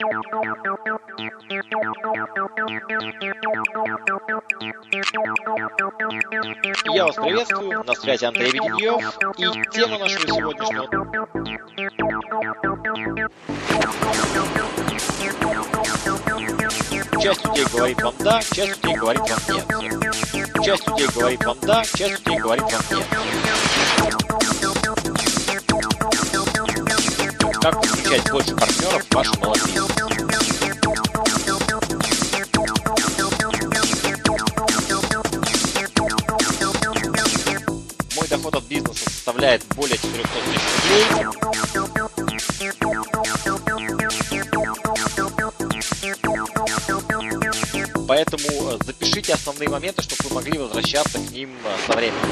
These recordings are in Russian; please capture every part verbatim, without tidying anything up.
Я вас приветствую, на связи Андрей Веденьев, и тема нашего сегодняшнего... Часть людей говорит вам да, часть людей говорит вам нет. Часть людей говорит вам да, часть людей говорит вам нет. Как подключать больше партнеров в вашем новом бизнесе? Мой доход от бизнеса составляет более четырёхсот тысяч рублей. Поэтому запишите основные моменты, чтобы вы могли возвращаться к ним со временем.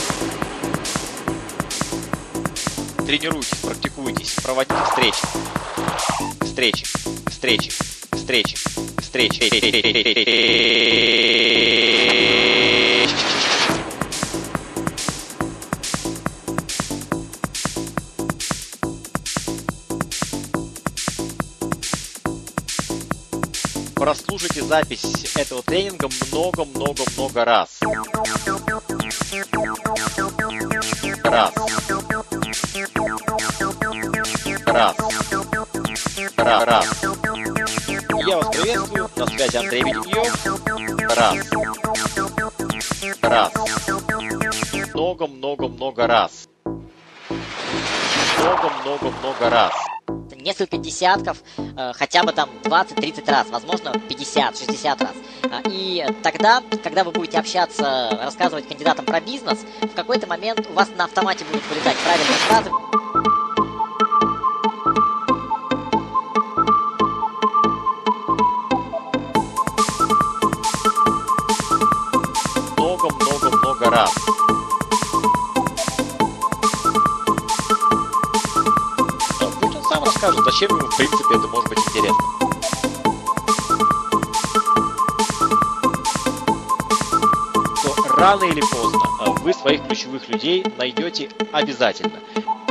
Тренируйтесь, практикуйтесь, проводите встречи. Встречи, встречи, встречи, встречи. Прослушайте запись этого тренинга много-много-много раз. Раз. Раз. Раз. Раз. Я вас приветствую. На связи Андрей Веденьев. Раз. Раз. Много-много-много раз. Много-много-много раз. Несколько десятков, хотя бы там двадцать-тридцать раз, возможно пятьдесят-шестьдесят раз. И тогда, когда вы будете общаться, рассказывать кандидатам про бизнес, в какой-то момент у вас на автомате будут вылетать правильные фразы. Много-много-много раз. Расскажет, зачем ему в принципе это может быть интересно. То рано или поздно вы своих ключевых людей найдете обязательно.